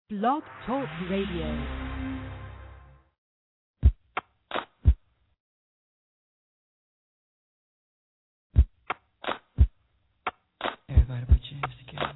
Blog Talk Radio. Everybody put your hands together.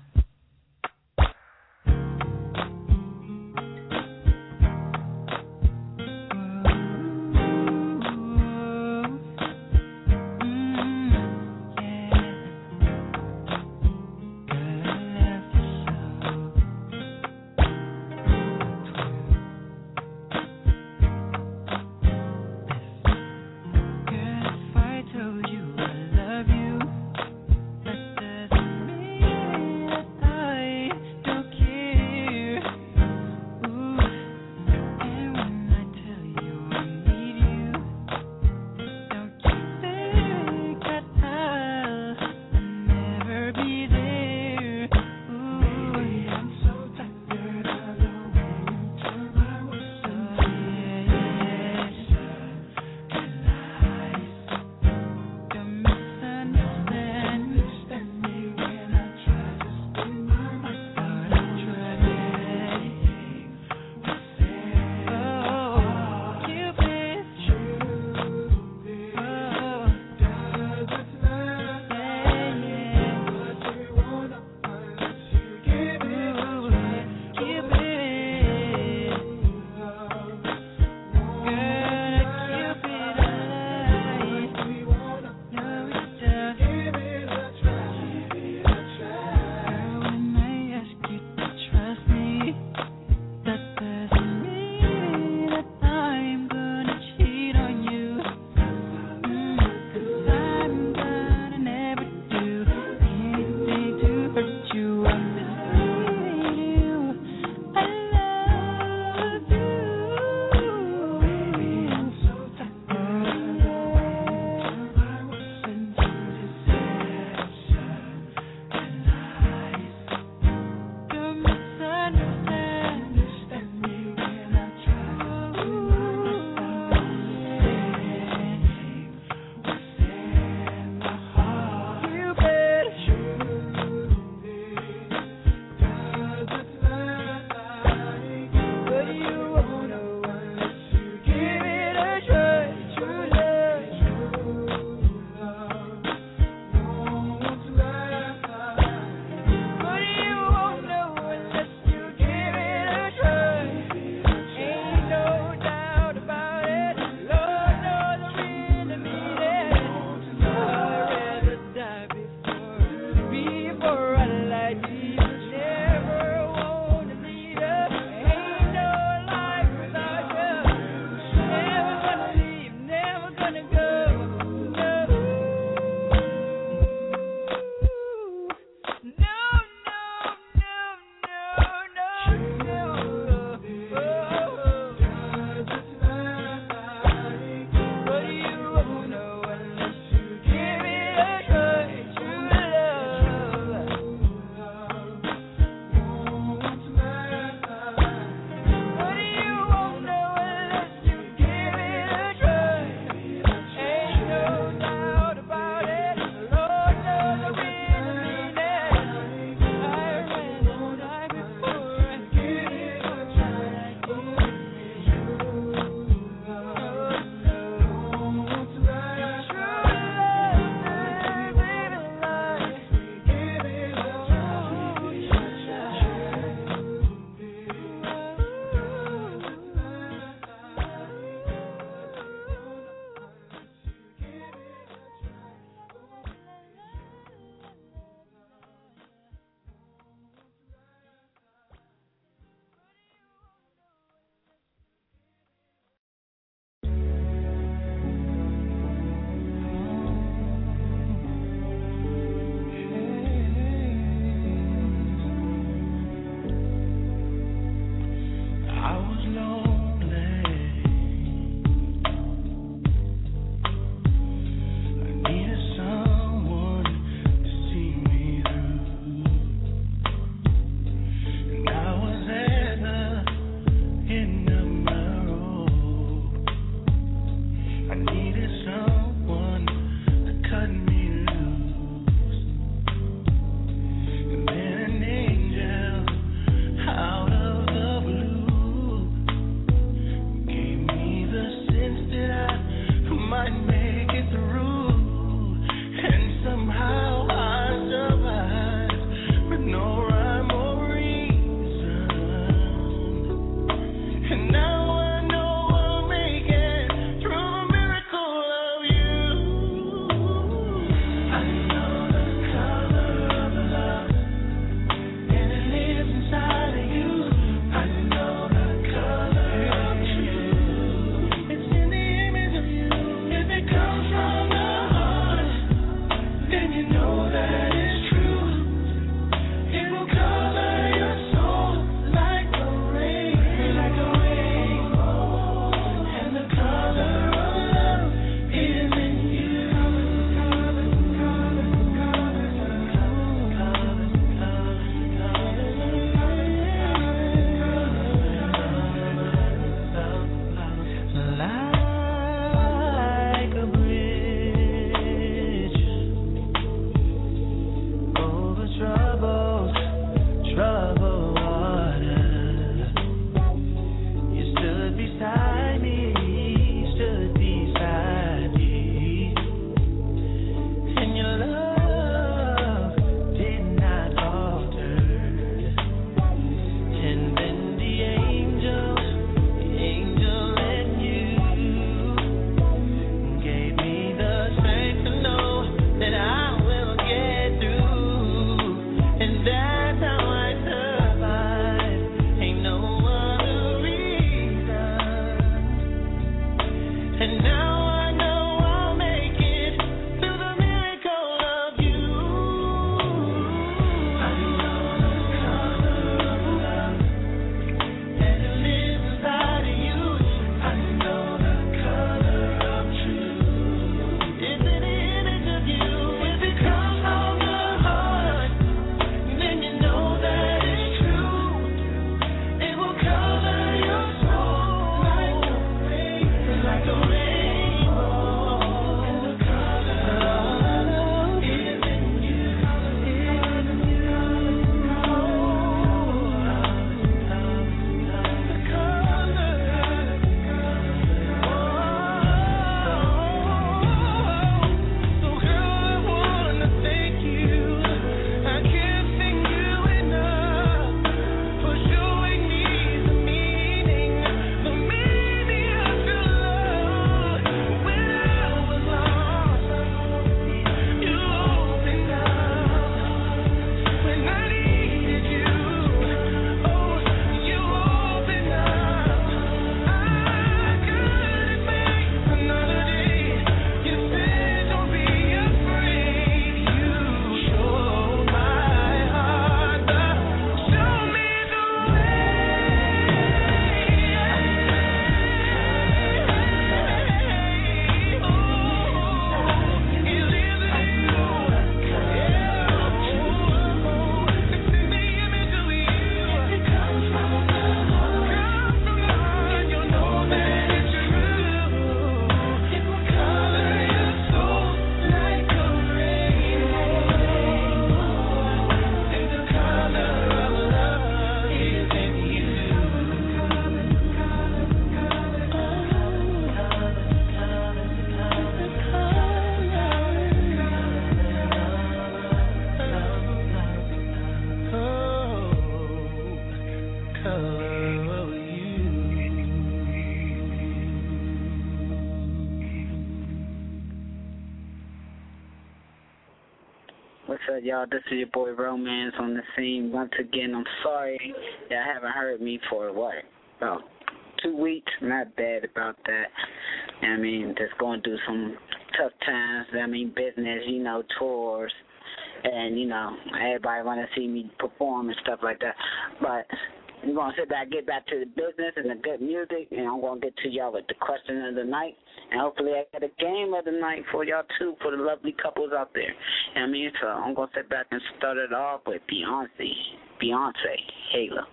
said, y'all, this is your boy Romance on the scene. Once again, I'm sorry that I haven't heard me for, about 2 weeks. Not bad about that. I mean, just going through some tough times. I mean, business, tours. And, everybody want to see me perform and stuff like that. But we're going to sit back, get back to the business and the good music, and I'm going to get to y'all with the question of the night. And hopefully I get a game of the night for y'all, too, for the lovely couples out there. I mean, so I'm going to sit back and start it off with Beyonce, Halo.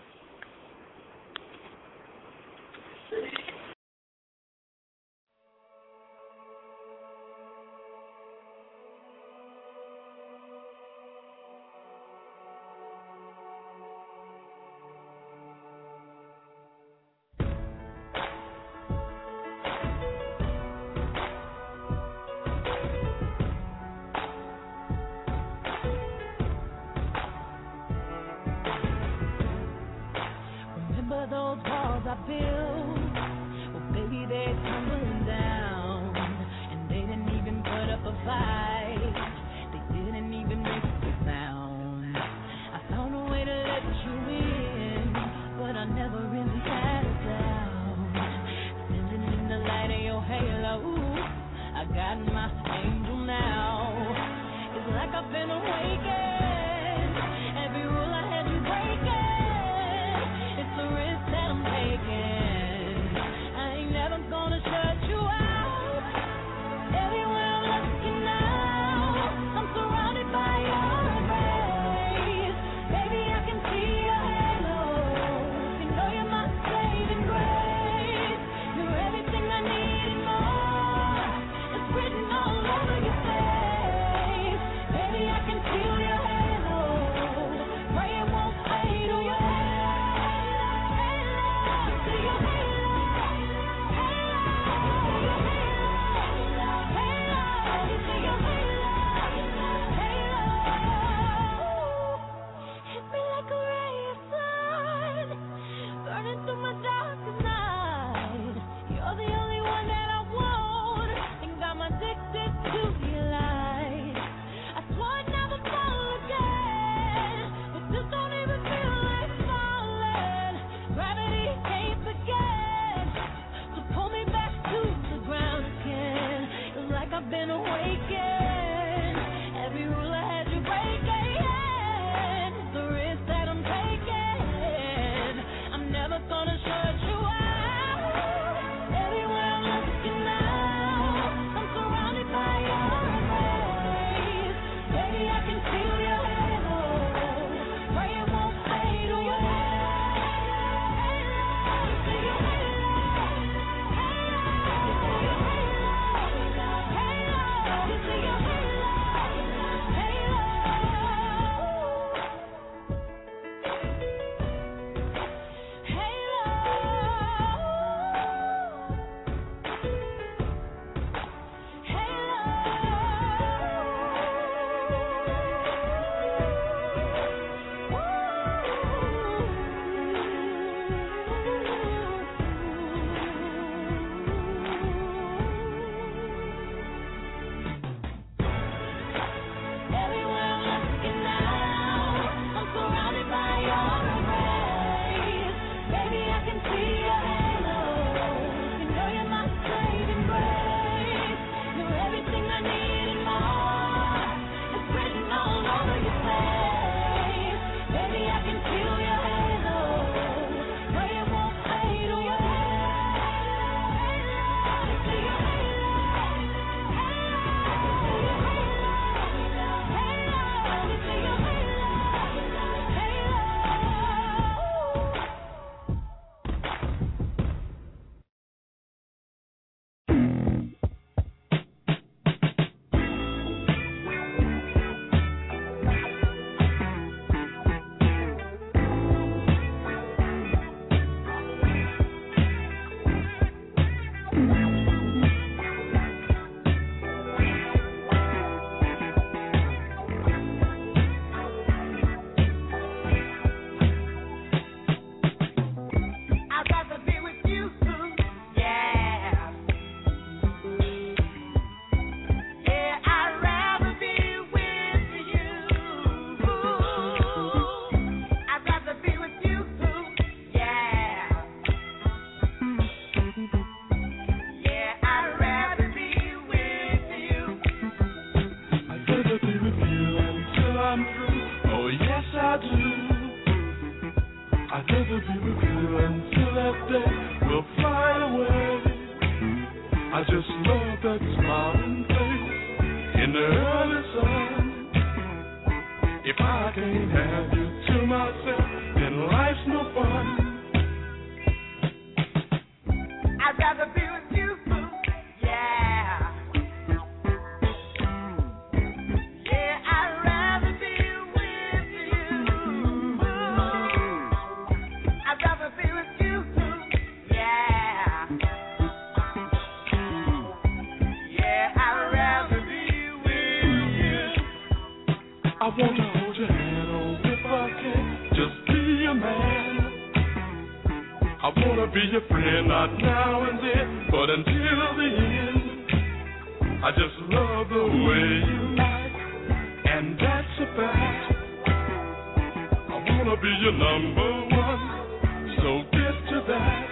Be your friend, not now and then, but until the end. I just love the way you act, and that's a fact. I wanna be your number one, so get to that.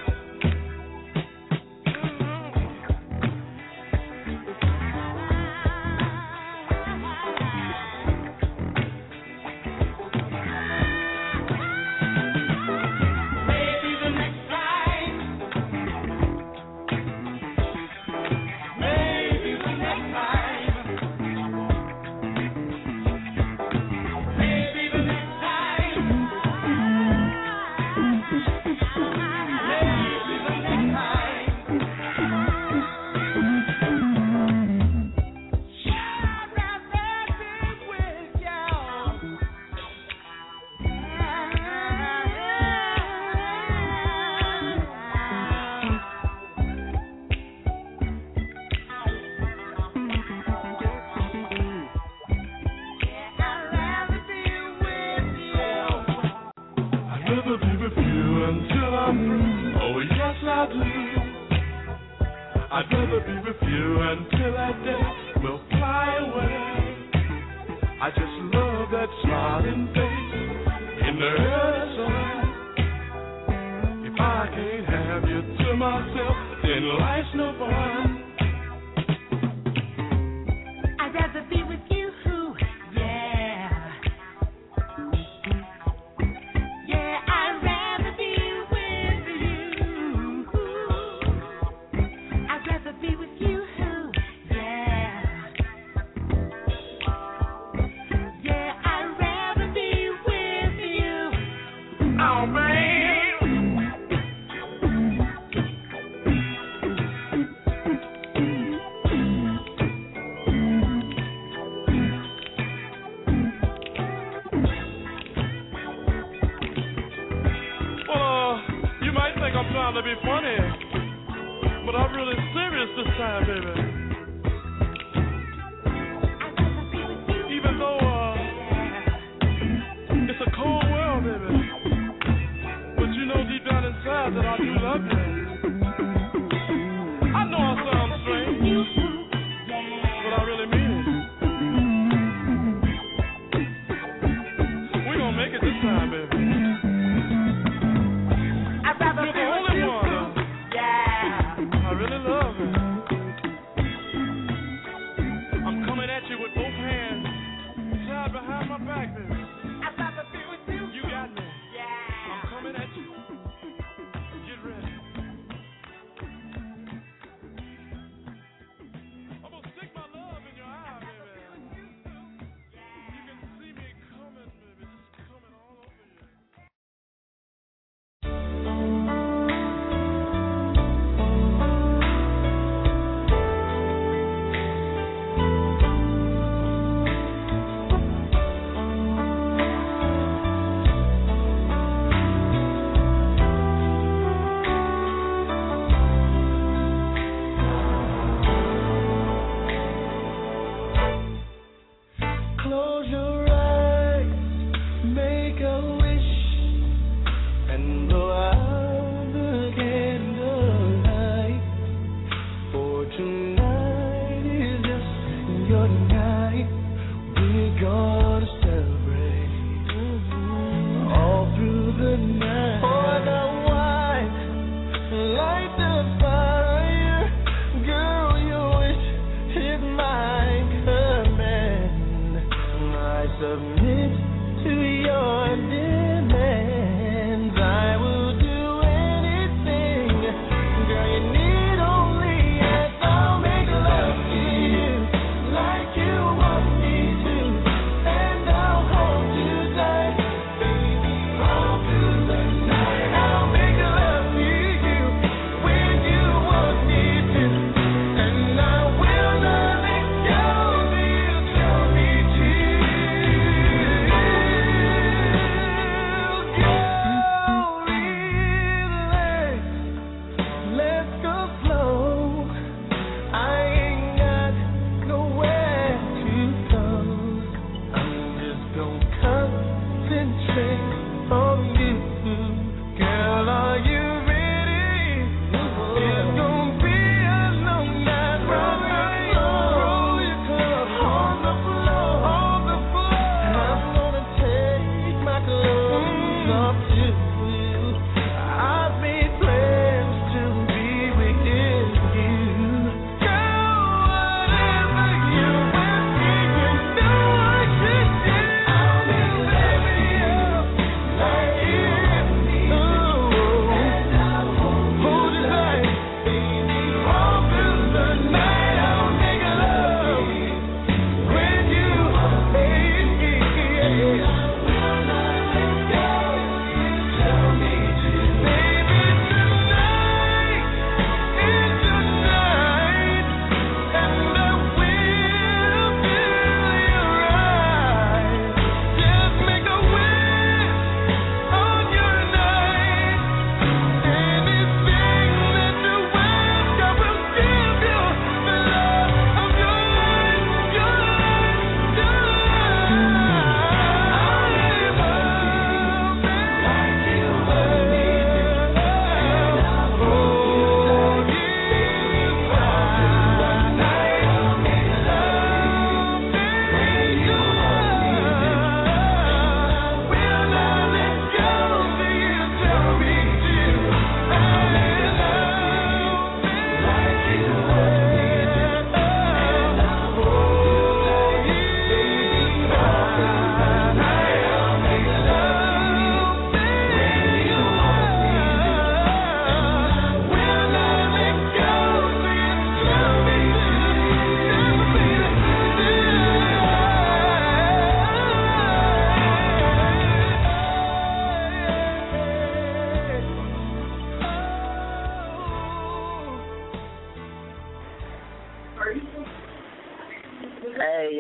I'd rather be with you until that day will fly away. I just love that smiling face in the early sun. If I can't have you to myself, then life's no fun. I'd rather be with you, yeah. Yeah, I'd rather be with you. I'd rather be with you, yeah. Yeah, I'd rather be with you. Oh, man. I'm trying to be funny, but I'm really serious this time, baby. Even though it's a cold world, baby, but you know deep down inside that I do love you. I know I sound strange, but I really mean it. We're gonna make it this time, baby. Behind my back, baby. I'd rather be with you. You got me. Yeah. I'm coming at you. Get ready.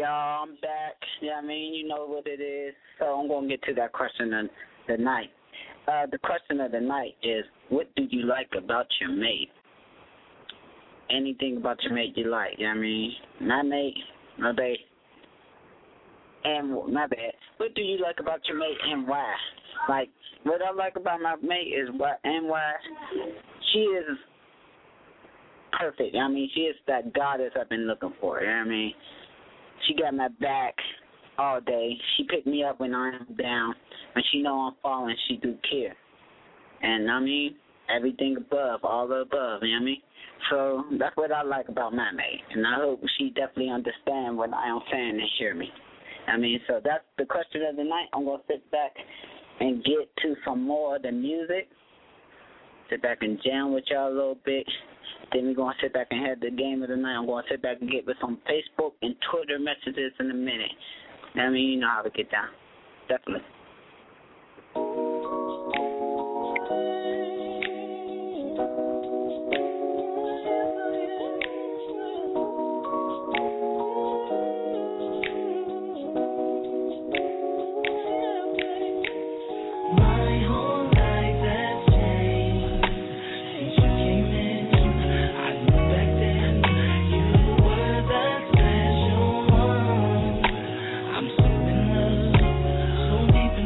y'all. I'm back. Yeah, I mean, you know what it is. So I'm going to get to that question of the night. The question of the night is, what do you like about your mate? Anything about your mate you like. I mean, my mate, my babe, and my bad. What do you like about your mate and why? Like, what I like about my mate is why she is perfect. I mean, she is that goddess I've been looking for. You know what I mean? She got my back all day. She picked me up when I'm down. When she know I'm falling, she do care. And I mean, everything above, all the above, you know what I mean? So that's what I like about my mate. And I hope she definitely understands what I am saying and hear me. I mean, so that's the question of the night. I'm going to sit back and get to some more of the music. Sit back and jam with y'all a little bit. Then we're going to sit back and have the game of the night. I'm going to sit back and get with some Facebook and Twitter messages in a minute. I mean, you know how to get down. Definitely. I'm so in love, so deep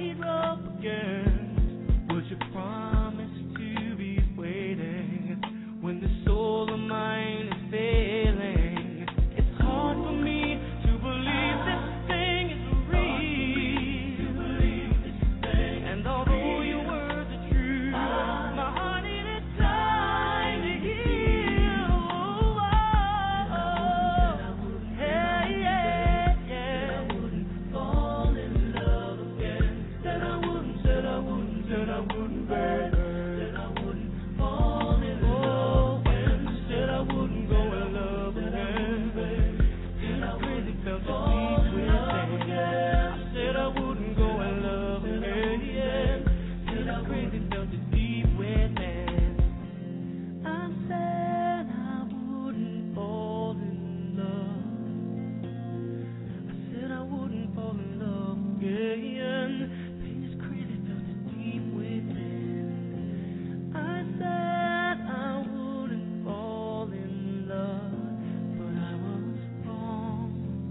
heat up again. Would you promise to be waiting when the soul of mine is failing? It's hard for me to believe this thing is real. And although your words are true, my heart needed time to heal. Hey, yeah, yeah. Said I wouldn't fall in love again. Said I wouldn't, said I wouldn't, said I wouldn't, baby. Said I wouldn't fall in love again. Said I wouldn't go in love again, baby. Said I really felt the deep within. I said I wouldn't go in love again, yeah. Said I really felt the deep within. I said I wouldn't fall in love. I said I wouldn't fall in love again. Pain is crazy, felt it deep within. I said I wouldn't fall in love, but I was wrong.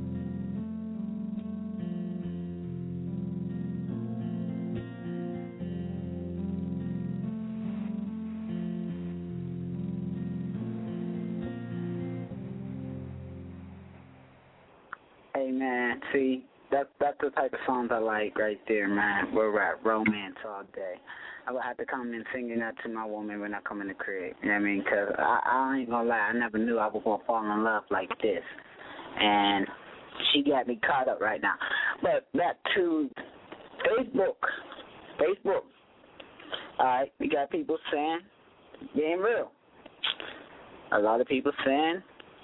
Hey man, see, that's the type of songs I like right there, man. We're rap romance all day. I would have to come in singing that to my woman when I come in the crib. You know what I mean? Because I ain't gonna lie, I never knew I was gonna fall in love like this, and she got me caught up right now. But back to Facebook. All right, we got people saying, being real. A lot of people saying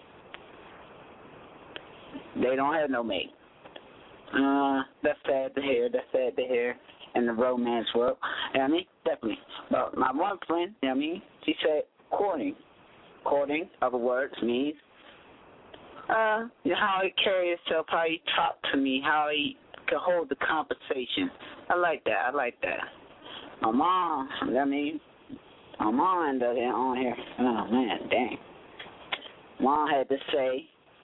they don't have no mate. That's sad to hear. In the romance world. You know what I mean? Definitely. But my one friend, you know what I mean? She said courting. Courting, other words, means you know, how he carry himself, how he talk to me, how he can hold the conversation. I like that. My mom, you know what I mean? My mom ended up on here. Oh, man, dang. Mom had to say,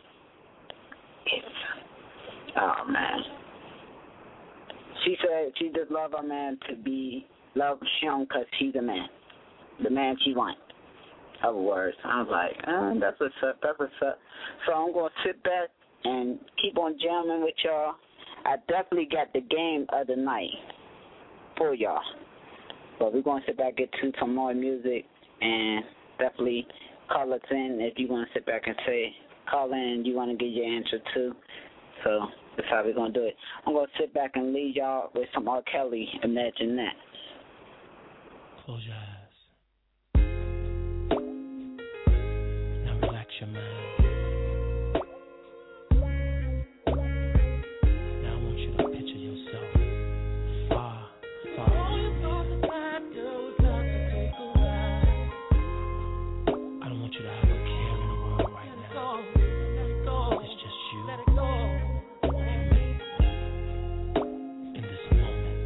oh, man. She said she just love her man to be loved him because he's a man. The man she wants. Other words. I was like, that's what's up. So I'm going to sit back and keep on jamming with y'all. I definitely got the game of the night for y'all. But we're going to sit back, get to some more music, and definitely call us in if you want to sit back and say, call in, you want to get your answer too. So that's how we're going to do it. I'm going to sit back and leave y'all with some R. Kelly. Imagine that. Close your eyes. Now relax your mind. Now I want you to picture yourself far, far away. I don't want you to have a care in the world right now. It's just you. In this moment.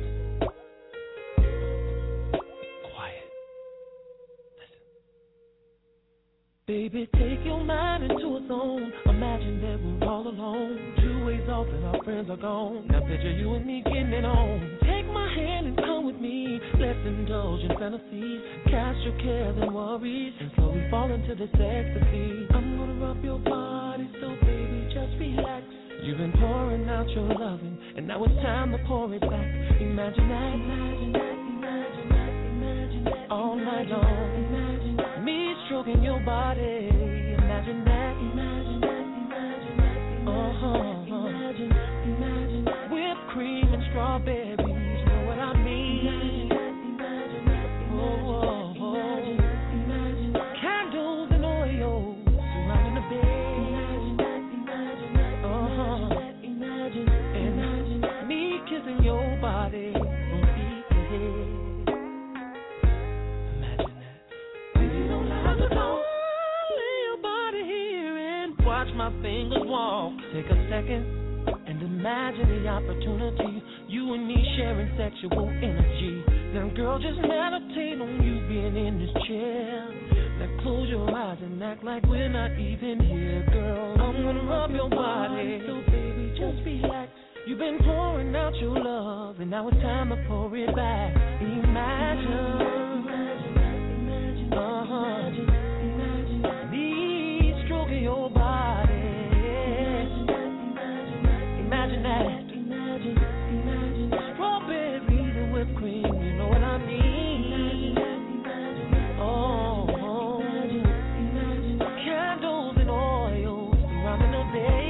Quiet. Listen. Baby, take your mind into a zone. Imagine that we're all alone. 2 ways off and our friends are gone. Now picture you and me getting it on. Take my hand and come with me. Let's indulge in fantasies. Cast your cares and worries and slowly fall into this ecstasy. I'm gonna rub your body, so baby, just relax. You've been pouring out your loving, and now it's time to pour it back. Imagine that, all night long. Me stroking your body. Imagine that, whipped cream and strawberries, you know what I mean? Candles and oil surrounding the bed. And me kissing your body from feet to head. Imagine that. We don't have to talk. Lay your body here and watch my fingers walk. Take a second and imagine the opportunity. You and me sharing sexual energy. Now, girl, just meditate on you being in this chair. Now, close your eyes and act like we're not even here, girl. I'm gonna rub your body, so baby, just relax. You've been pouring out your love, and now it's time to pour it back. Imagine, me stroking your body. Imagine that. Strawberries and whipped cream, you know what I mean. Oh, candles and oils surrounding the bed.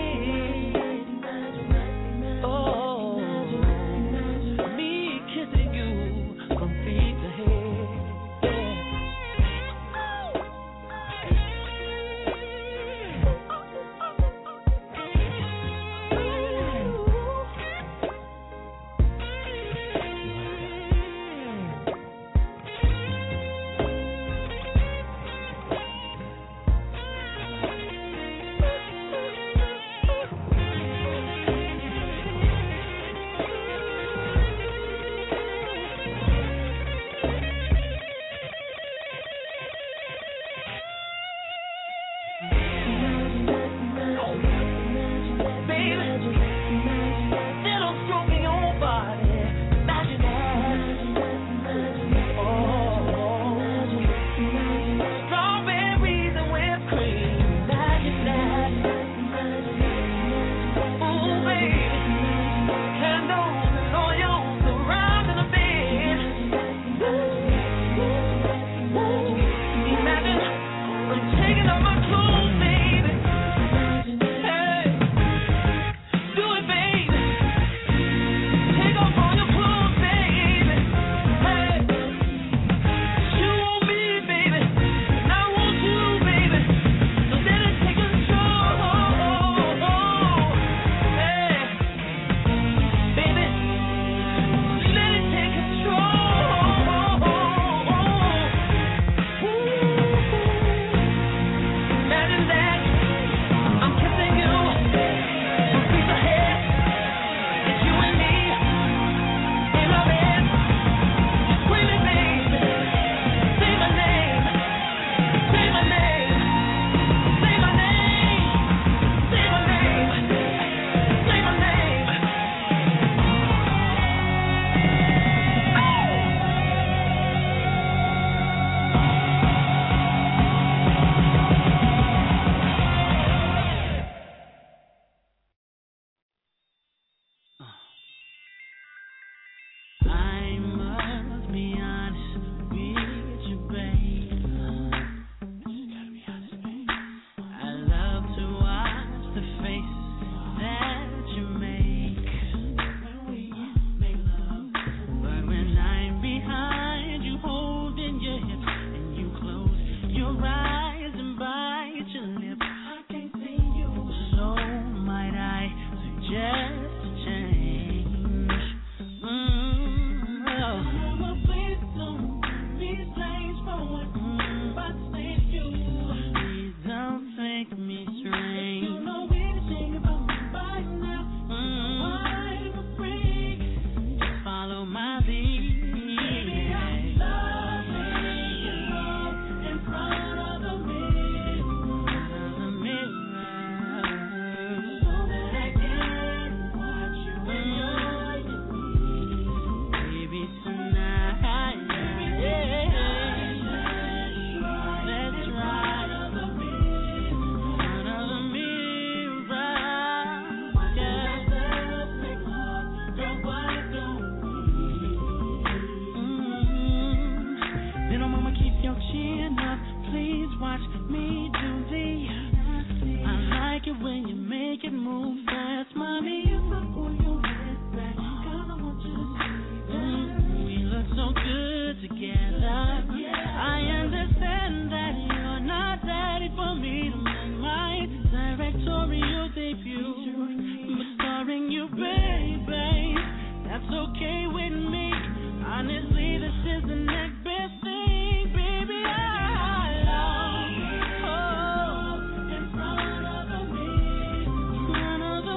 One of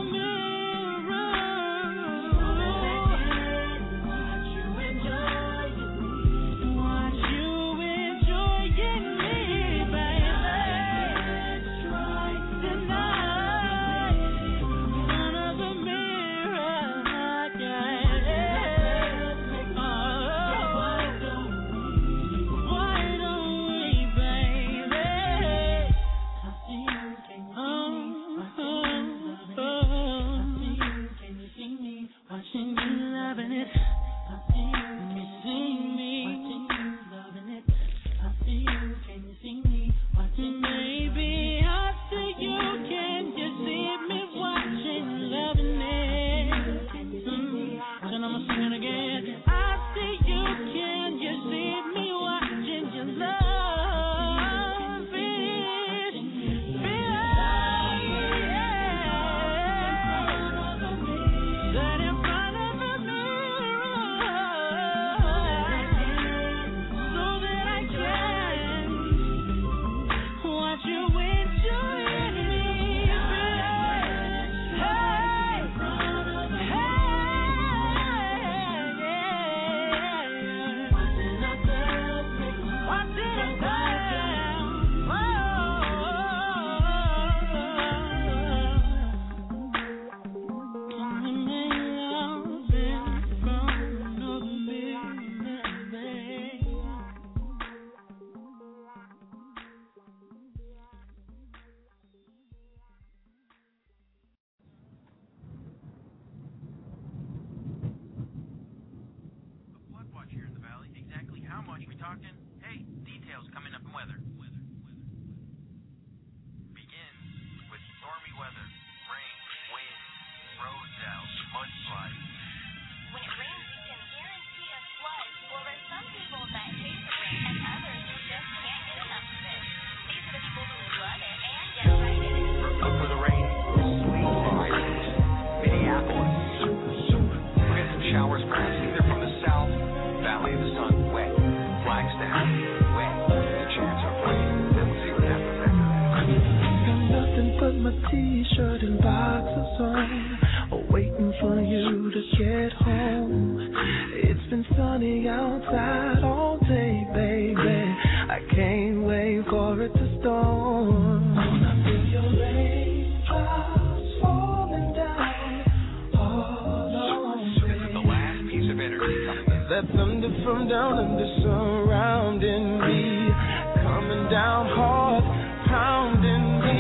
Well, exactly how much we talking? Hey, details coming up in weather. Begin with stormy weather, rain, wind, roads out, mudslides. When it rains, you can guarantee a flood. Well, there's some people that hate the rain and others who just can't get enough of it. These are the people who love it and get right in it. Look for the rain. Minneapolis. We'll get some showers perhaps either from the south, Valley of the Sun, wet. Flagstaff, wet. The chance of rain. Then we'll see what happens after that. Got nothing but my t-shirt and boxers on, waiting for you to get home. It's been sunny outside all day, baby. I can't wait for it to storm. I feel your raindrops falling down all on me. This is the last piece of energy coming in. That thunder from down under surrounding me, coming down hard, pounding me.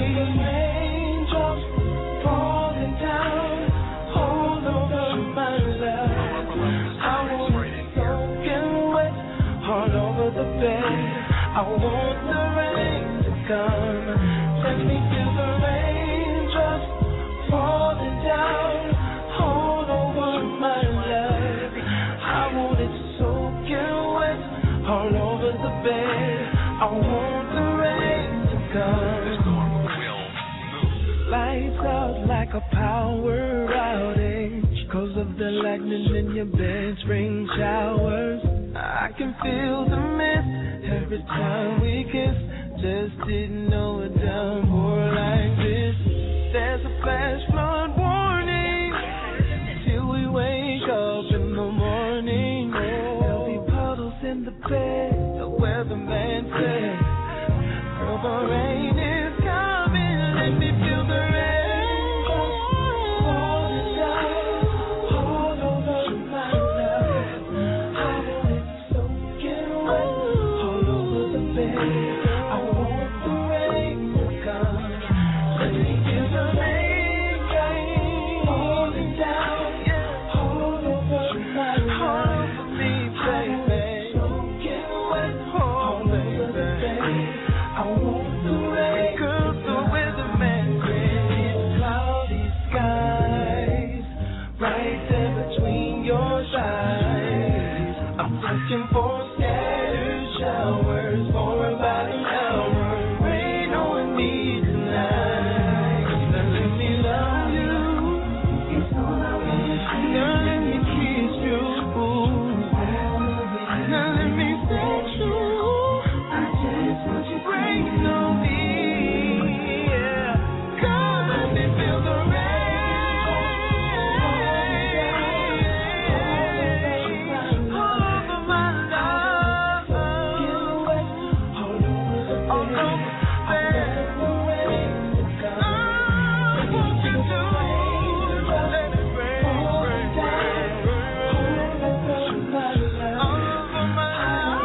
Raindrops falling down all over my life. I want it soaking wet all over the bed. I want the rain to come. Let me feel the raindrops falling down all over my life. I want it soaking wet all over the bed. I want the rain to come. The storm will move. Lights out like a power outage, 'cause of the lightning in your bed's rain showers. I can feel the mist every time we kiss. Just didn't know a downpour like this. There's a flash flood warning till we wake up in the morning. There'll be puddles in the bed, the weatherman said. Girl, the rain is coming. Let me feel the rain falling down all over my life. I want it soaking wet all over the bed. I want the rain to come. Let me feel the rain falling down all over my life. For me, baby. Soaking wet all over the bed. I want the rain, 'cause the weatherman said it's cloudy skies right there between your thighs. I'm looking for scattered showers for about an hour. Rain on me tonight. Now let me love you. Now let me kiss you. Now let me sex you. Rain on me, yeah. Come let me feel the rain all over my love. All over the bed. Won't you do? Let it rain, rain, rain, rain all over my life.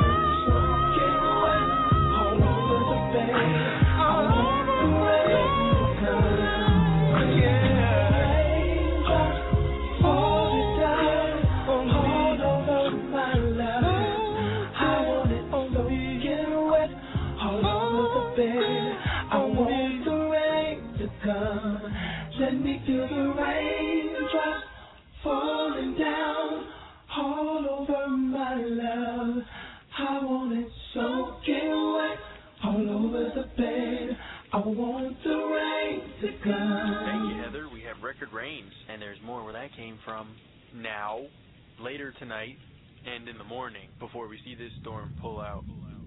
All over the bed. I want the rain to come. Yeah. Raindrops falling down all over my life. I want it soaking wet all over the bed. I want the rain to come. Let me feel the raindrops falling down all over my love. I want it soaking wet all over the bed. I want the rain to come. Thank you, Heather. We have record rains, and there's more where that came from now, later tonight, and in the morning before we see this storm pull out.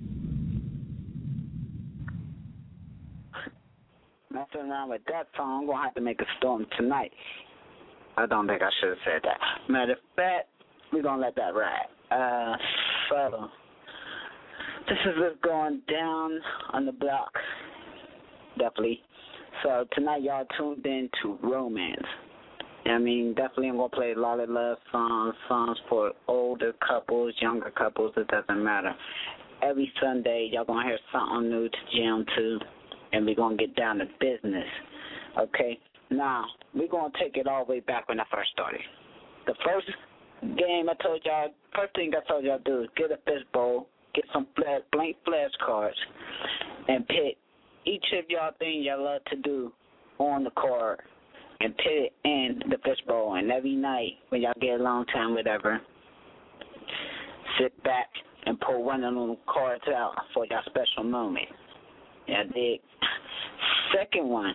Nothing wrong with that song. I'm going to have to make a storm tonight. I don't think I should have said that. Matter of fact, we're going to let that ride. So, this is what's going down on the block. Definitely. So, tonight y'all tuned in to Romance. I mean, definitely I'm going to play a lot of love songs for older couples, younger couples, it doesn't matter. Every Sunday, y'all going to hear something new to jam to, and we're going to get down to business. Okay? Now, we're going to take it all the way back when I first started. The first game I told y'all, first thing I told y'all to do is get a fishbowl, get some blank flashcards, and put each of y'all things y'all love to do on the card and put it in the fishbowl. And every night when y'all get alone time, whatever, sit back and pull one of them cards out for your special moment. Y'all dig? Second one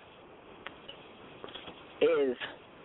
is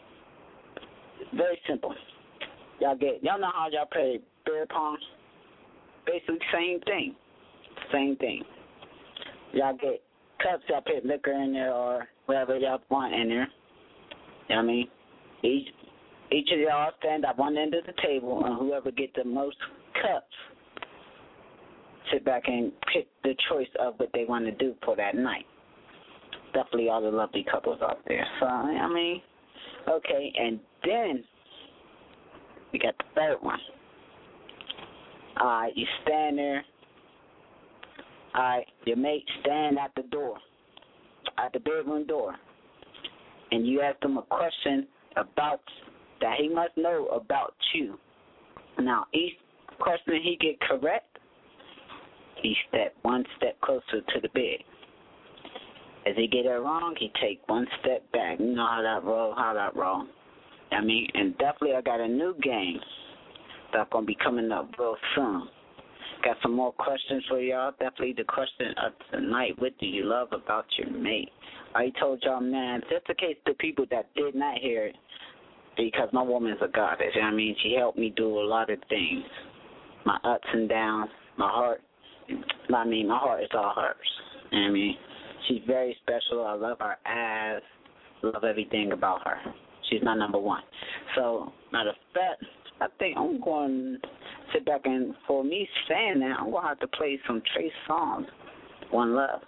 very simple. Y'all know how y'all play beer pong? Basically same thing. Same thing. Y'all get cups, y'all put liquor in there or whatever y'all want in there. You know what I mean? Each of y'all stand at one end of the table, and whoever gets the most cups sit back and pick the choice of what they want to do for that night. Definitely all the lovely couples out there. So, I mean, okay, and then we got the third one. All right, you stand there. All right, your mate stand at the door, at the bedroom door, and you ask them a question about that he must know about you. Now, each question he get correct, he step one step closer to the bed. As he get it wrong, he take one step back. You know how that roll. I mean, and definitely I got a new game that's going to be coming up real soon. Got some more questions for y'all. Definitely the question of tonight, what do you love about your mate? I told y'all, man, just in case the people that did not hear it, because my woman's a goddess, you know what I mean? She helped me do a lot of things. My ups and downs, my heart is all hers. You know what I mean? She's very special. I love her ass. Love everything about her. She's my number one. So, matter of fact, I think I'm going to sit back and, for me saying that, I'm going to have to play some Trey songs. One Love.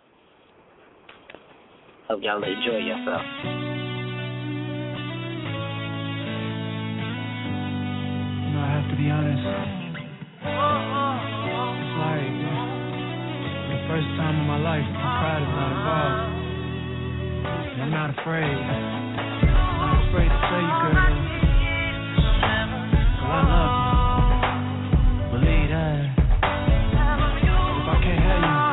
Hope y'all enjoy yourself. You know, I have to be honest. It's like the first time in my life, my pride is not involved. And I'm not afraid. I'm not afraid to tell you, girl. I love you. Believe that. If I can't have you,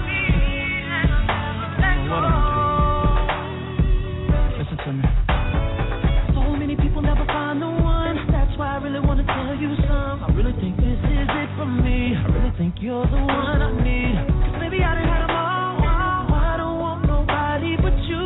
then what I'm gonna do? Listen to me. So many people never find the one. That's why I really wanna tell you some. I really think this is it for me. I really think you're the one I need. 'Cause maybe I done had them all. I don't want nobody but you.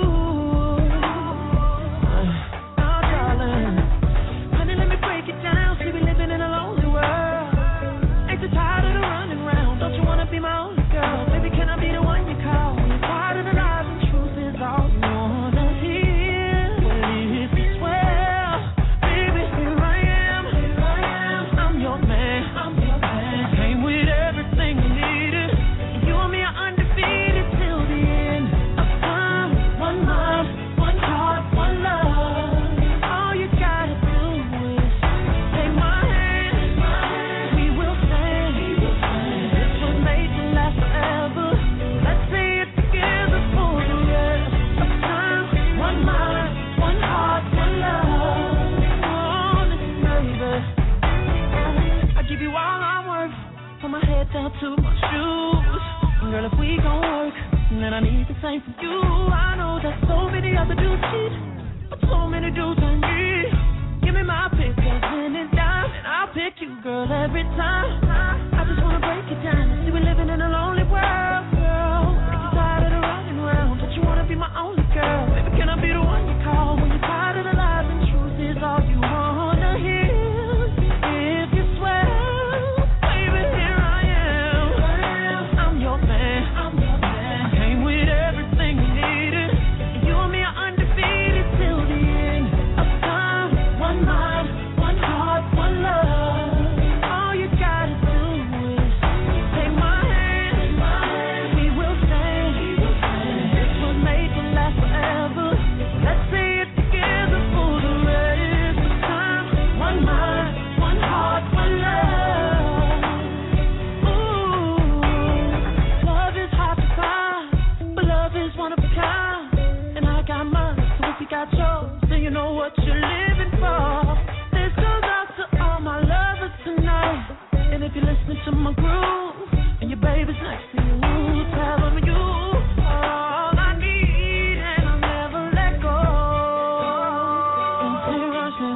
Oh, darling. Honey, let me break it down. See, we living in a lonely world. Ain't you tired of the running round? Don't you wanna be my only girl? Baby, can I be the one you call? When you're tired of the lies and truth is all you wanna hear. Well, if you swear, baby, here I am. I'm your man. Came with everything you needed. You and me are undefeated till the end of time. One love, one heart, one love. All you gotta do is take my hand. We will stand. This was made to last forever. Let's say it together for the rest of time. One mind, one heart, one love. Oh, listen, baby. I give you all I'm worth, from my head down to my shoes. Girl, if we gon' work, then I need the same from you. I know that so many other dudes cheat, but so many dudes I need. Give me my pick, 'cause when it's down, and I'll pick you, girl, every time. I just wanna break it down. See, we're living in a lonely world, girl. If you're tired of the running around, don't you wanna be my only girl? Baby, can I be the one you call when you're tired of the lies and truth is all you wanna hear? If you swear, baby, here I am. I'm your man. Came with everything you needed. You and me are undefeated till the end of time. One mind, one heart, one love. All you gotta do if you're listening to my groove and your baby's next to you, tell them you are all I need and I'll never let go. And say, Russian.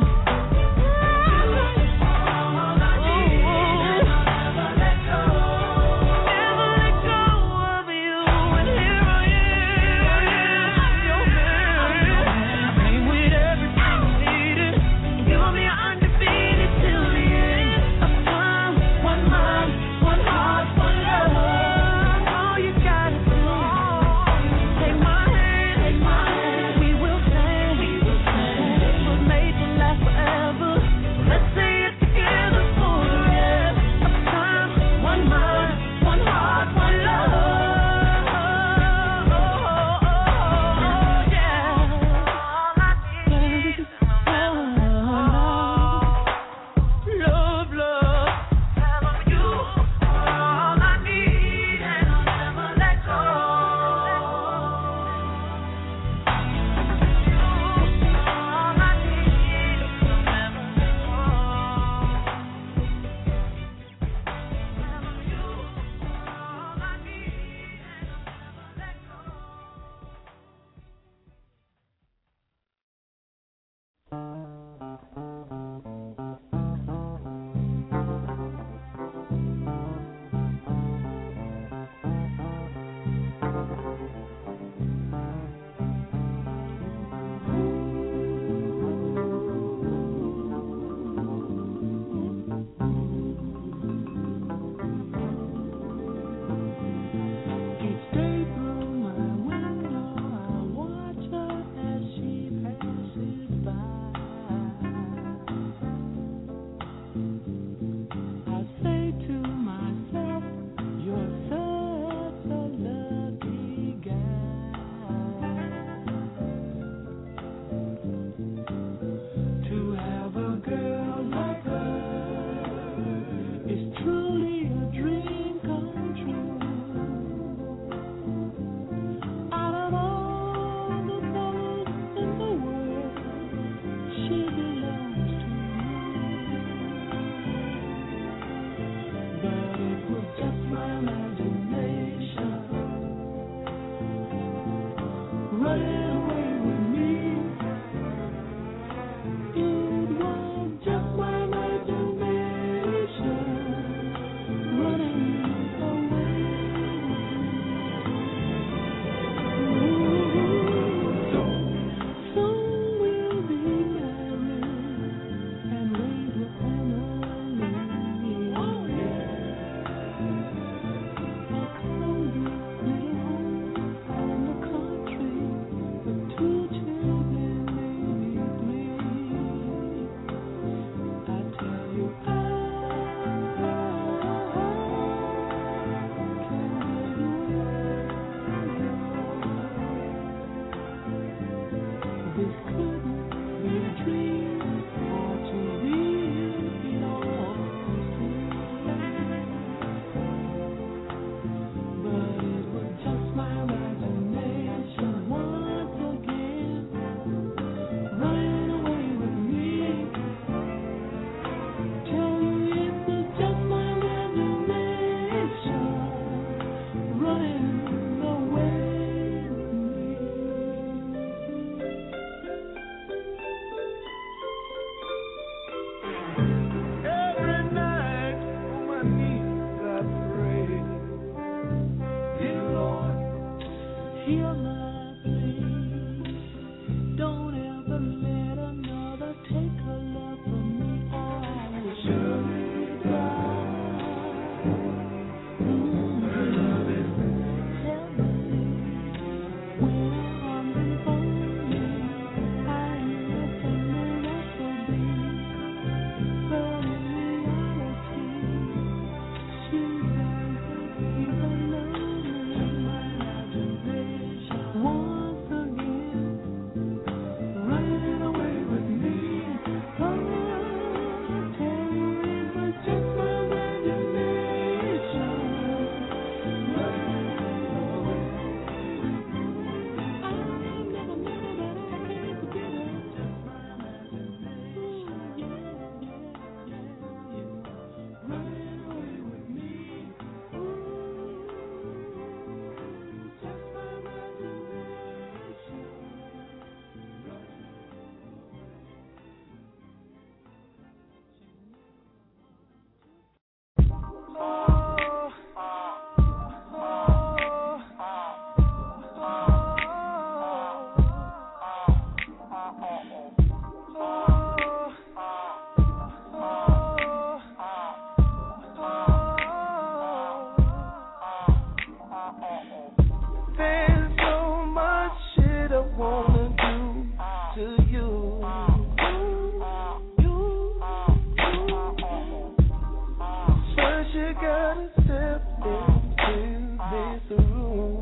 you gotta step into this room.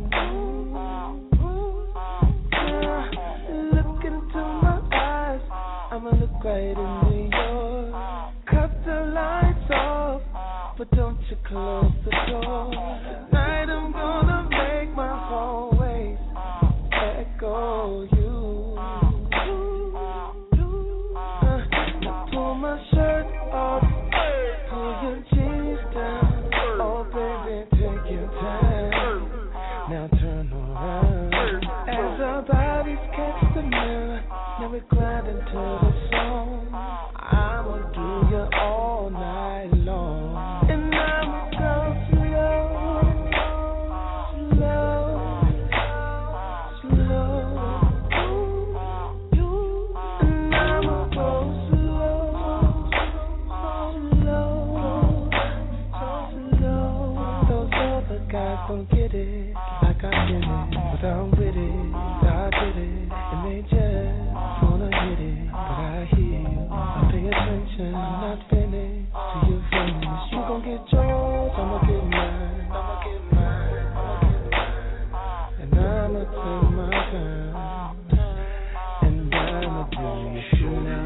Look into my eyes, I'ma look right into yours. Cut the lights off, but don't you close the door. Tonight I'm gonna make my hallways echo you. Now pull my shirt off, pull your jeans down. Oh baby, take your time. Now turn around. As our bodies catch the mirror, now we glide into the song. I'ma do you all night long. And I'ma go slow, slow, slow. And I'ma go slow, slow, slow. Those other guys don't get it like I get it, but I'm with it, I get it, and they just wanna hit it, but I hear you, I pay attention, I'm not finished till you finish. You gon' get yours, I'ma get mine, I'ma get mine, I'ma get mine, and I'ma take my time, and I'ma do you now.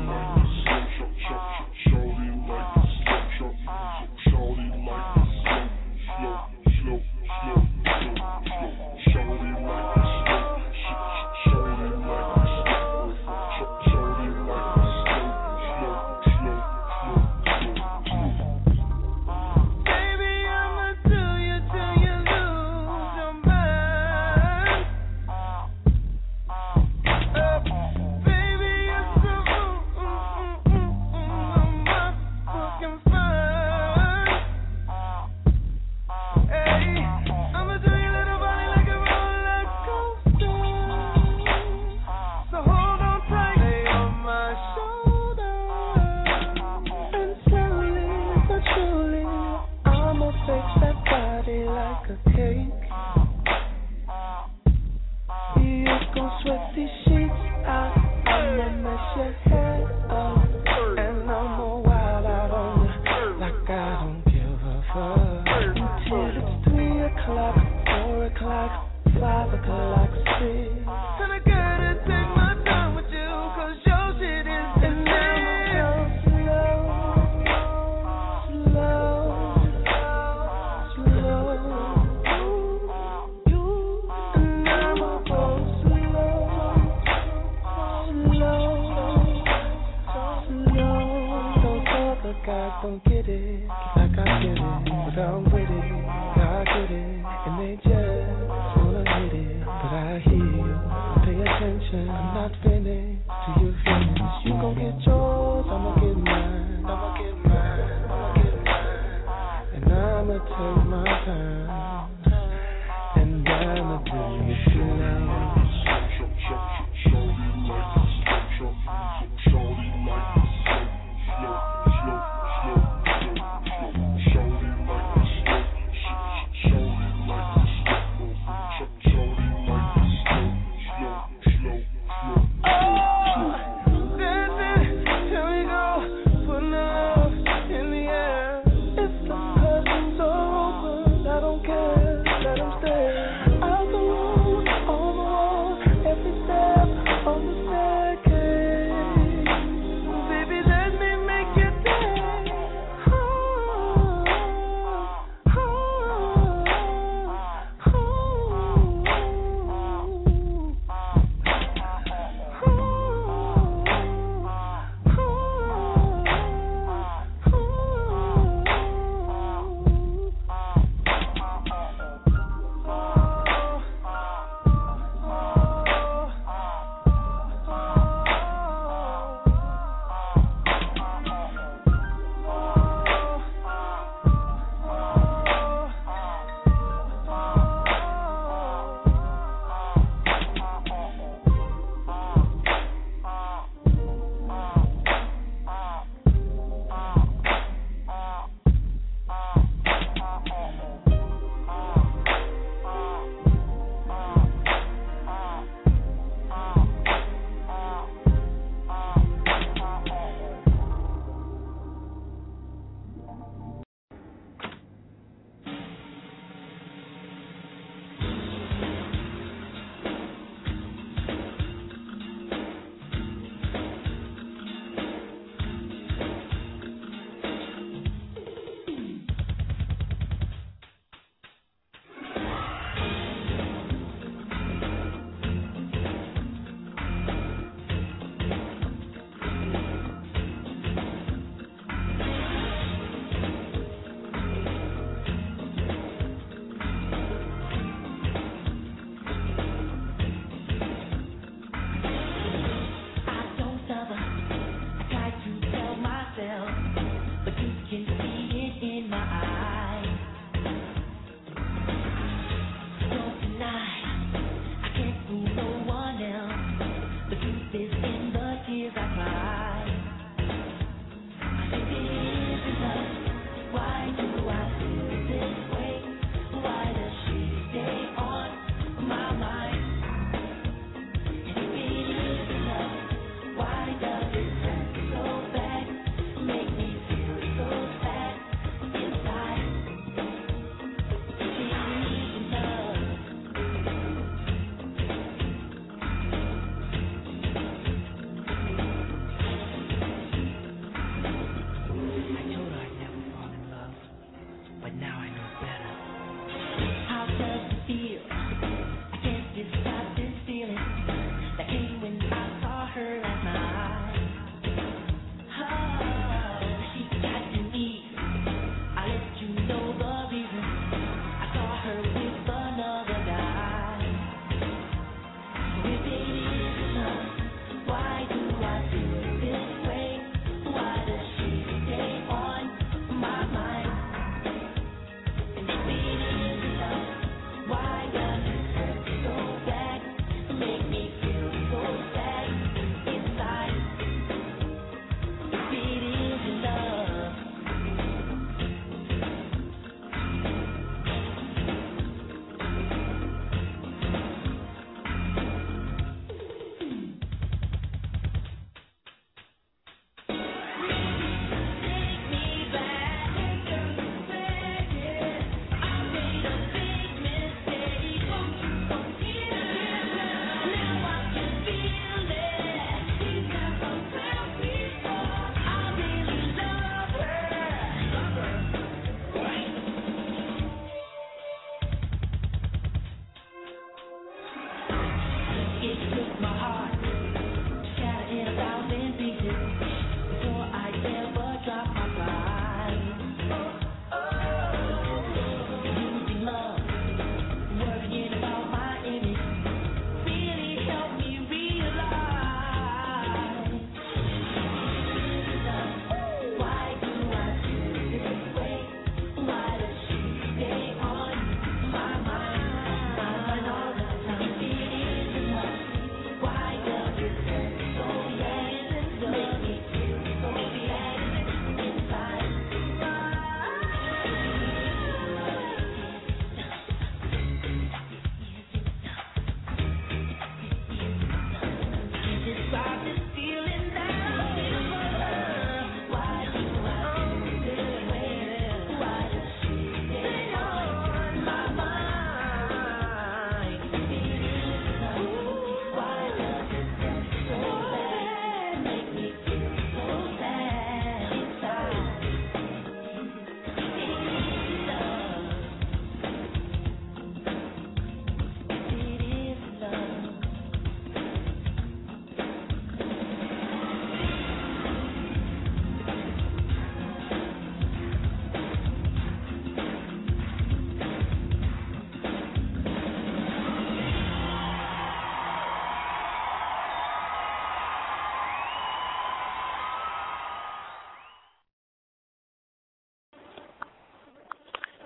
Don't care.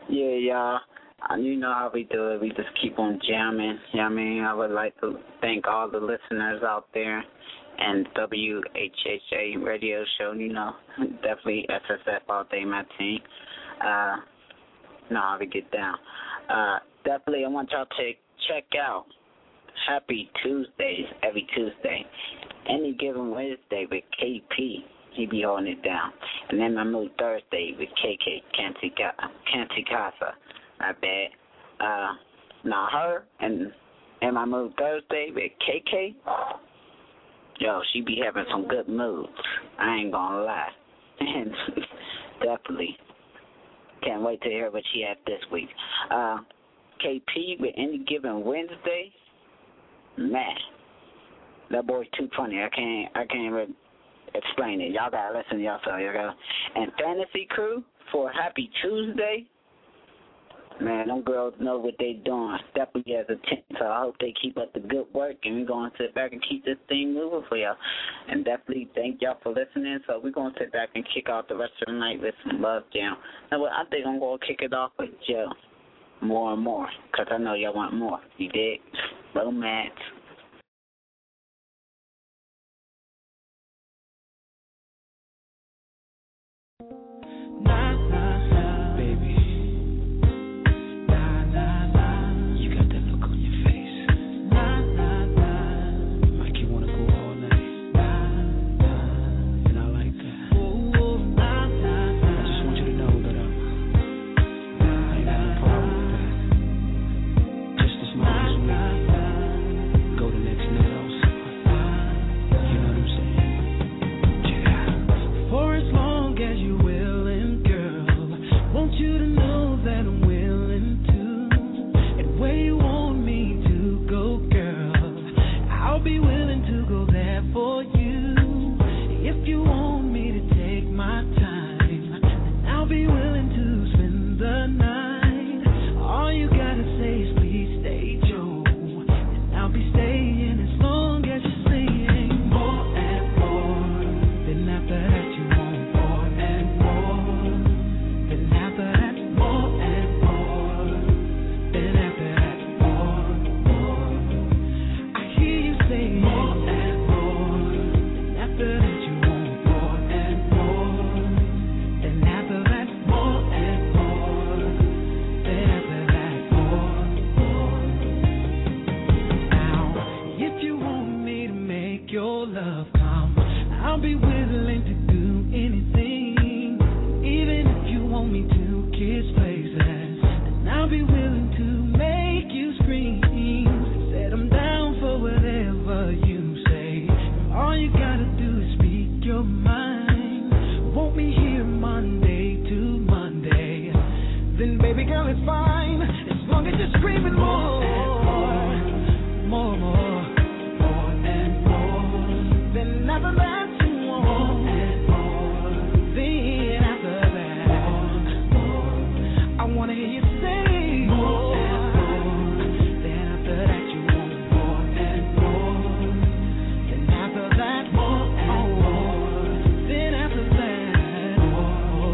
Yeah, y'all. You know how we do it. We just keep on jamming. You know what I mean? I would like to thank all the listeners out there and WHHA radio show, you know. Definitely SSF all day, my team. Know how we get down. Definitely, I want y'all to check out Happy Tuesdays every Tuesday. Any given Wednesday with KP. He be holding it down. And then I move Thursday with KK Canticasa. Not bad. Now her and I move Thursday with KK. Yo, she be having some good moves. I ain't gonna lie. And definitely can't wait to hear what she had this week. KP with Any Given Wednesday. Man, that boy's too funny. I can't even explain it. Y'all gotta listen to yourself. You go. And Fantasy Crew for Happy Tuesday. Man, them girls know what they doing. Definitely as a team. So I hope they keep up the good work, and we're going to sit back and keep this thing moving for y'all. And definitely thank y'all for listening. So we're going to sit back and kick off the rest of the night with some Love Jam. Now, I think I'm going to kick it off with Joe. More and more, because I know y'all want more. You dig? Romance.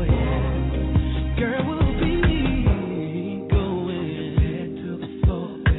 Girl, we'll be going head to the floor.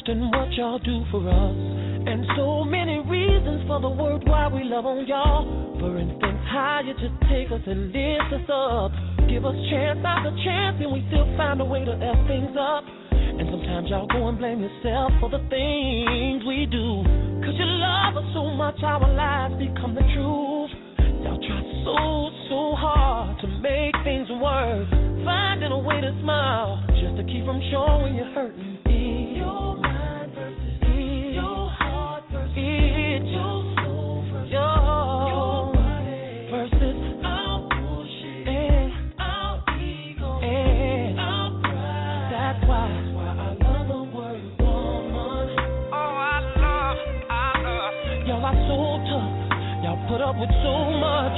and what y'all do for us. And so many reasons for the word why we love on y'all. For instance, how you just take us and lift us up. Give us chance after chance and we still find a way to F things up. And sometimes y'all go and blame yourself for the things we do. Cause you love us so much our lives become the truth. Y'all try so hard to make things work. Finding a way to smile just to keep from showing you're hurting. It's your mind versus it's your heart versus it's your soul versus your body versus our bullshit and our ego and our pride. That's why I love the word woman. Oh, I love. Y'all are so tough. Y'all put up with so much.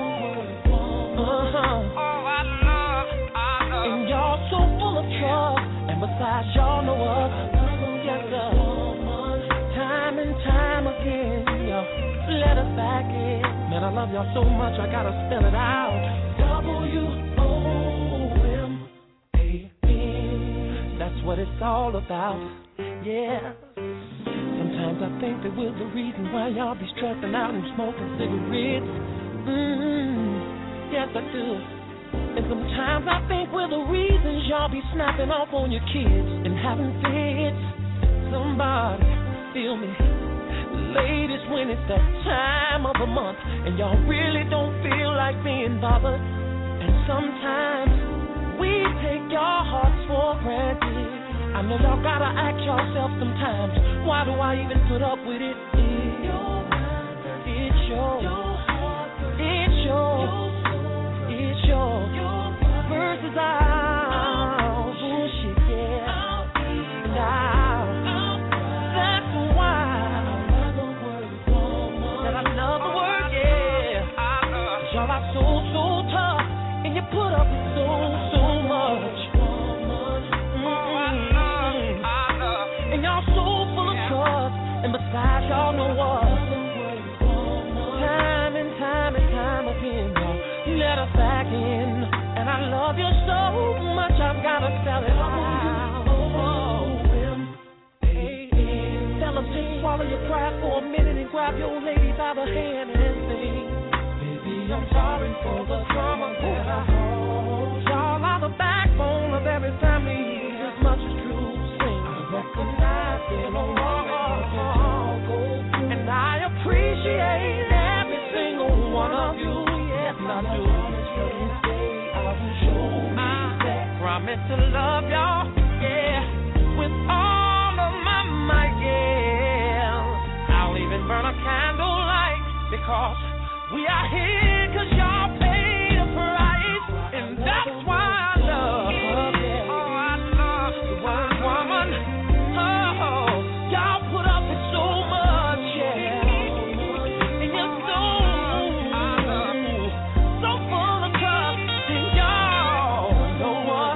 And y'all so full of trust. And besides, y'all know us. Yes, sir. Time and time again, y'all let us back in. Man, I love y'all so much, I gotta spell it out. WOMAN. That's what it's all about. Yeah. Sometimes I think that we're the reason why y'all be stressing out and smoking cigarettes. Yes, I do. And sometimes I think we're the reasons y'all be snapping off on your kids and having fits. Somebody feel me. Ladies, when it's that time of the month and y'all really don't feel like being bothered. And sometimes we take your hearts for granted. I know y'all gotta ask yourself sometimes, why do I even put up with it? It's your versus our bullshit, yeah. That's why that I love the word, yeah. Y'all are so tough, and you put up with so much. And y'all so full of trust, and besides, y'all know what? Time and time again, y'all let us back in. And I love you so much, I've gotta tell it out. Tell them to swallow your pride for a minute and grab your lady by the hand and sing. Baby, I'm sorry for the drama that I hold. Y'all are the backbone of every family, as much as true sing. I recognize there's no wrong, and I appreciate every single one of you. Yes, I do. Promise to love y'all, yeah, with all of my might, yeah. I'll even burn a candlelight because we are here because y'all paid a price, and that's why I love, yeah. Oh, I love the word woman. Oh, y'all put up with so much, yeah, and you're so full of trust, and y'all know what?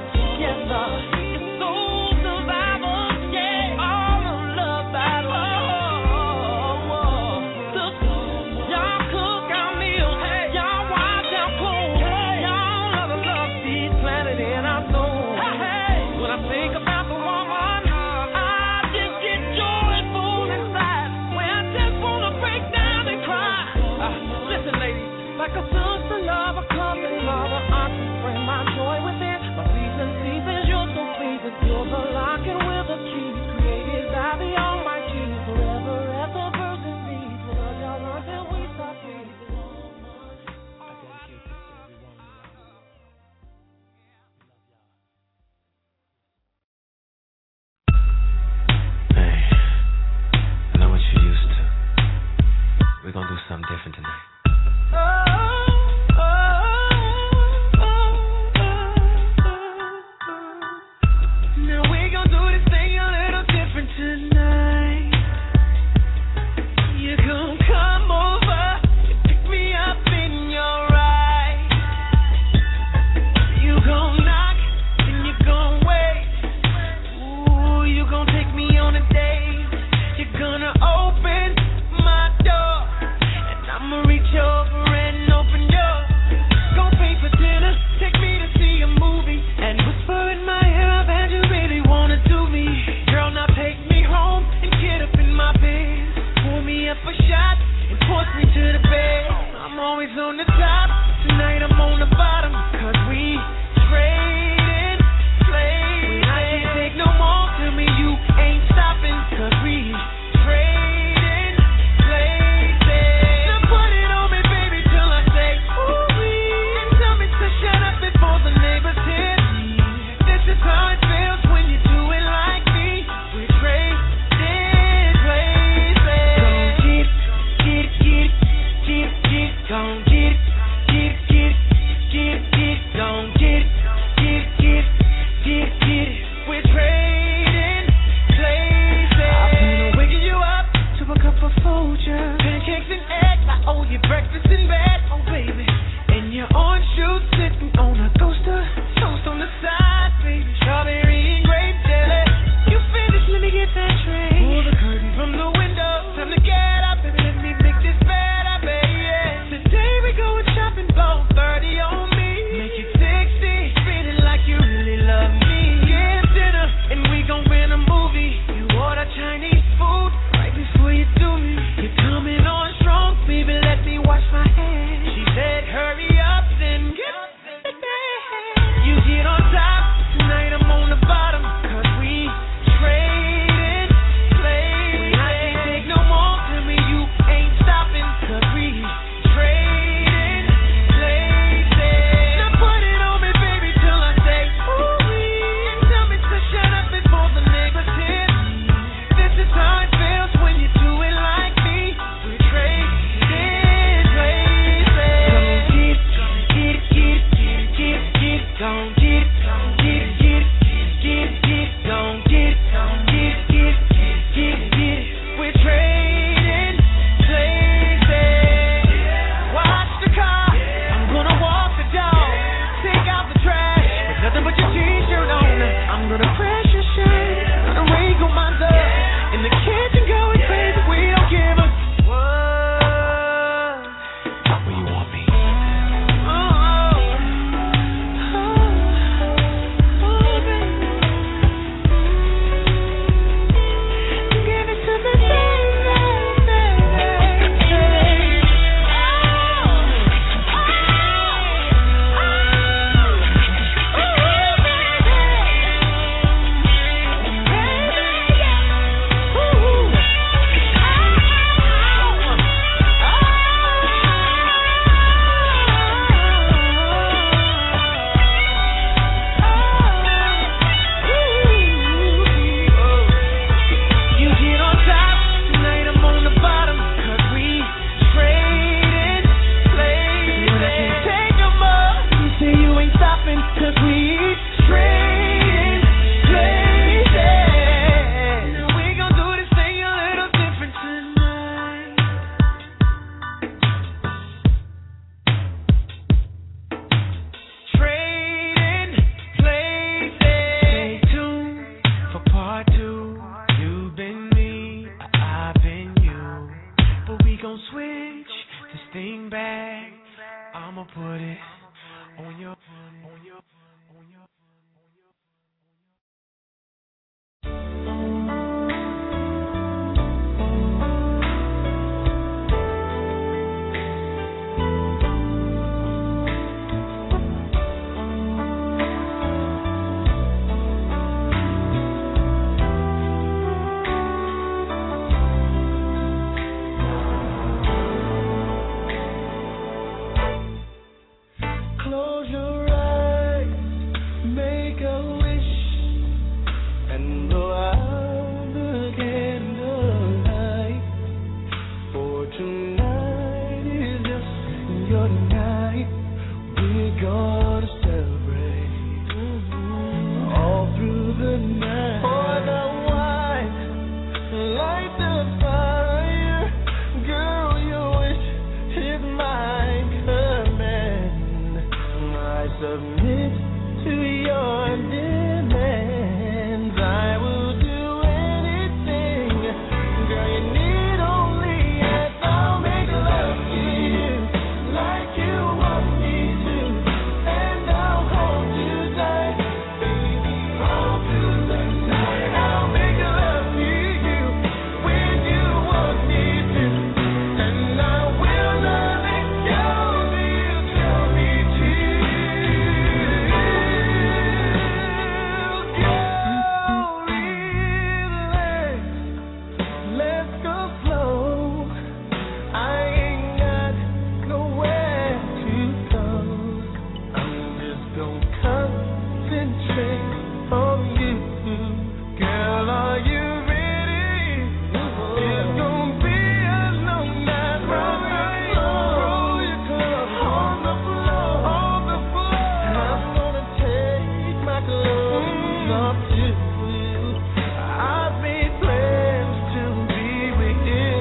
I'ma put it on your. Close your eyes, make a wish, and blow out the candlelight. For tonight is just your night. We're gonna celebrate all through the night. For the wine, light the fire, girl. Your wish is my command. I submit to your demands. I will do anything, girl. You need only ask. I'll make love to you like you want me to, and I'll hold you tight, baby, all through the night. I'll make love to you when you want me to, and I will not let go till you tell me to. Let's go slow. I ain't got nowhere to go. I'm just gonna concentrate on you. Girl, are you ready? It's gonna be a long night. Roll your clothes on the floor. I'm gonna take my clothes off too. I've made plans to be with you.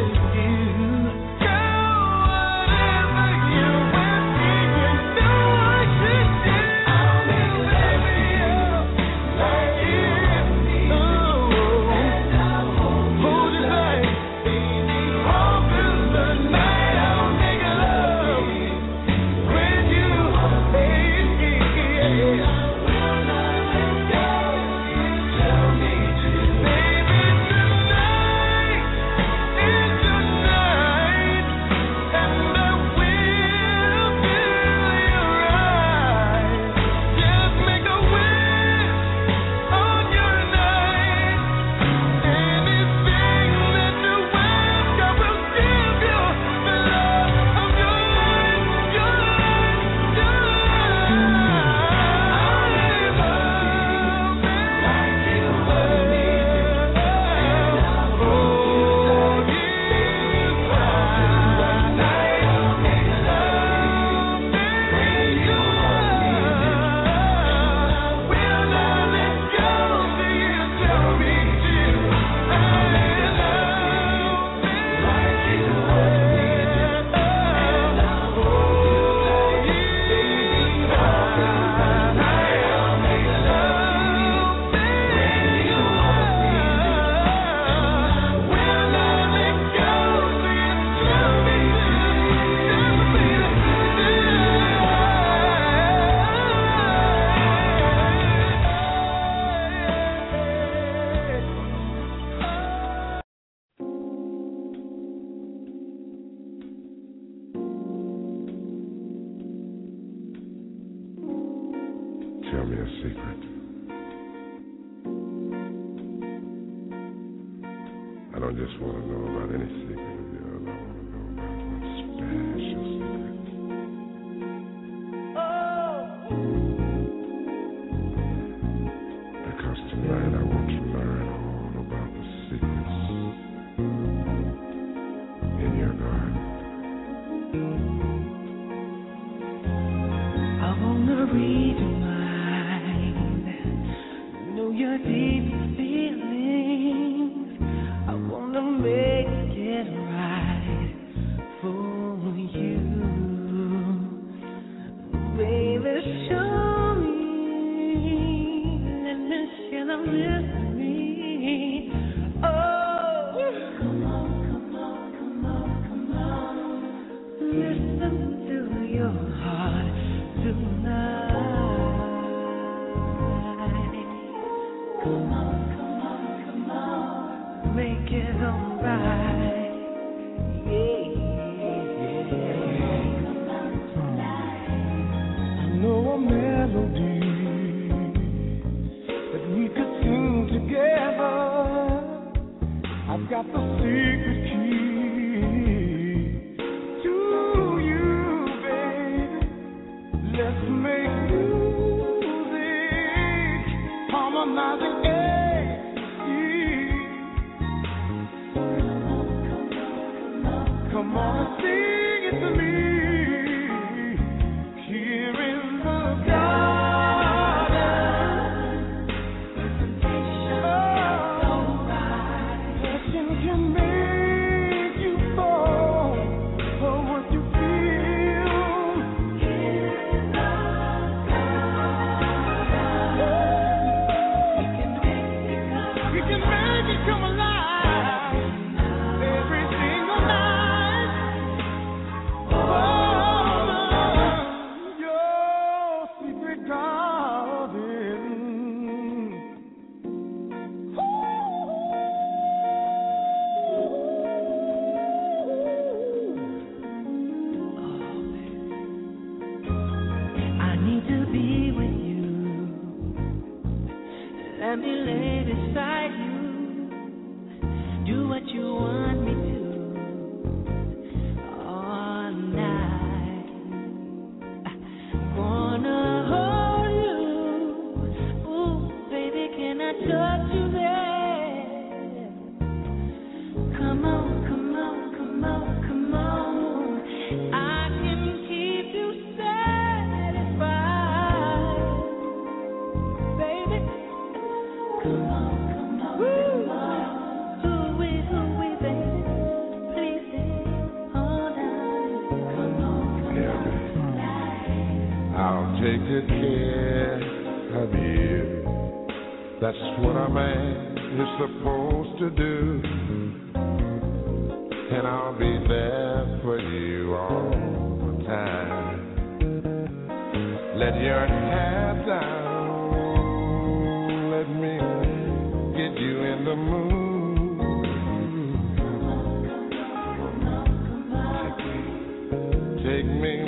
Girl, whatever you want me, you know I should do. I'll make love to you like you want me to, and I'll hold you tight, baby, all through the night. I'll make love when you want me. I will not let go. You tell me to, baby. Tonight is the night, and I will fill your eyes. Just make a wish on your night. Anything that you ask, I will give you the love of your life, your life, your life. I'll make love like you want me to, and I'll hold you tight. I'll make love when you want me to, and I will not let go till you tell me to. I'll make love like you want me to, and I'll hold you tight, baby, all through the night. I'll make love when you want me to, and I will not let go till you tell me to. Tell me a secret. I don't just want to know about any secret of yours. I want to know about one special secret. Because tonight I want to learn all about the secrets in your garden. I wanna read your mind, know your deep feelings. I wanna make it right for you. is alright. I know a melody that we could sing together. I've got the secret key to you, baby. Let's make music, harmonizing ecstasy. Come on and sing it to me. Here in the garden, passion can make you fall for what you feel. We can make it come alive every single night. Your secret garden. I need to be with you. Let me lay beside you. Do what you want me to all night. Wanna hold you. Ooh, baby, can I touch you there? Come on, come on, come on, come on. I can keep you satisfied, baby. Come on, come on, come on. Ooh-wee, baby. Please stay all night. Come on, come on. I'll take good care of you. That's what a man is supposed to do. And I'll be there for you all the time. Let your hair down. Let me get you in the mood. Take me